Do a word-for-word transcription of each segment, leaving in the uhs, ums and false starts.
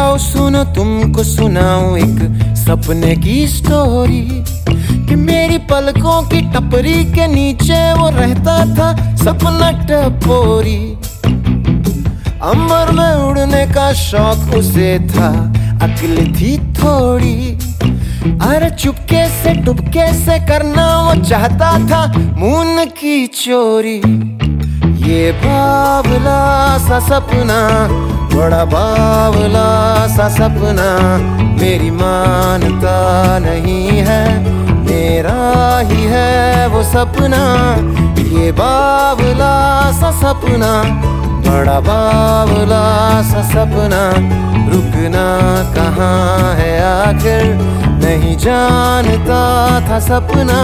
आओ सुनो तुमको सुनाऊं एक सपने की स्टोरी कि मेरी पलकों की टपरी के नीचे वो रहता था सपना टपोरी। अंबर में उड़ने का शौक उसे था, अक्ल थी थोड़ी, अरे चुपके से टुपके से करना वो चाहता था मून की चोरी। ये बावला सा सपना, बड़ा बावला सा सपना, मेरी मानता नहीं है, मेरा ही है वो सपना। ये बावला सा सपना, बड़ा बावला सा सपना, रुकना कहाँ है आखिर, नहीं जानता था सपना।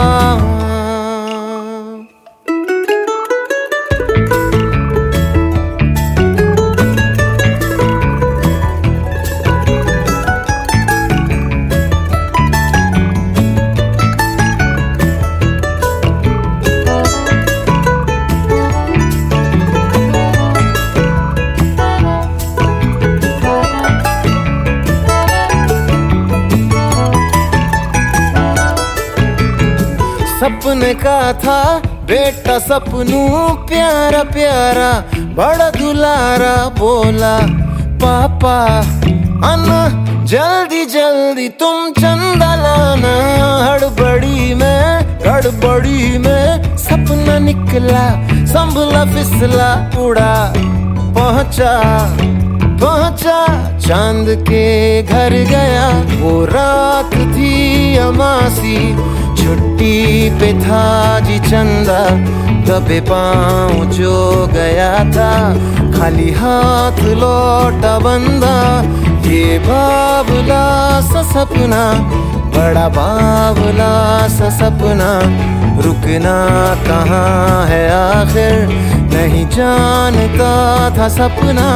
सपने का था बेटा सपनू प्यारा प्यारा, बड़ा दुलारा, बोला पापा आना जल्दी जल्दी तुम चंदा लाना। हड़बड़ी में गड़बड़ी में सपना निकला, संभला फिसला उड़ा, पहुंचा पहुंचा चांद के घर गया। वो रात थी अमासी, छुट्टी पे था जी चंदा, दबे पाँव जो गया था, खाली हाथ लौटा बंदा। ये बावला सा सपना, बड़ा बावला सा सपना, रुकना कहाँ है आखिर, नहीं जानता था सपना।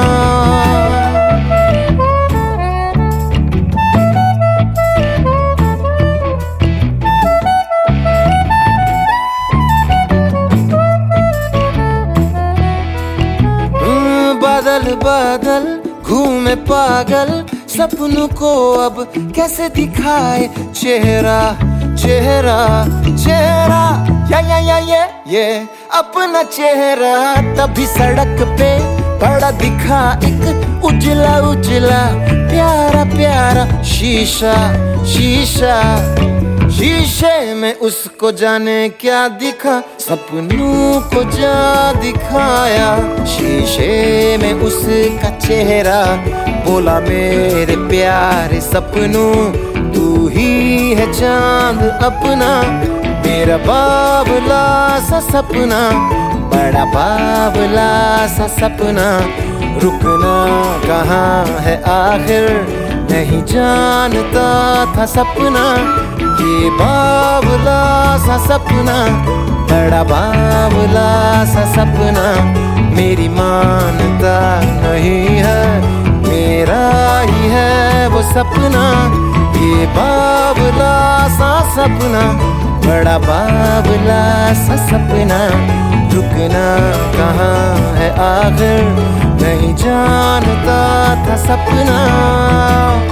बादल बादल घूमे पागल, सपनों को अब कैसे दिखाए चेहरा चेहरा चेहरा, या या या ये ये अपना चेहरा। तभी सड़क पे पड़ा दिखा एक उजला उजला प्यारा प्यारा शीशा शीशा। शीशे में उसको जाने क्या दिखा, सपनों को जा दिखाया। शीशे में उसका चेहरा, बोला मेरे प्यारे सपनों, तू ही है चांद अपना। मेरा बावला सा सपना, बड़ा बावला सा सपना, रुकना कहाँ है आखिर, नहीं जानता था सपना। ये बावला सा सपना, बड़ा बावला सा सपना, मेरी मानता नहीं है, मेरा ही है वो सपना। ये बावला सा सपना, बड़ा बावला सा सपना, रुकना कहाँ है आखिर, नहीं जानता था सपना।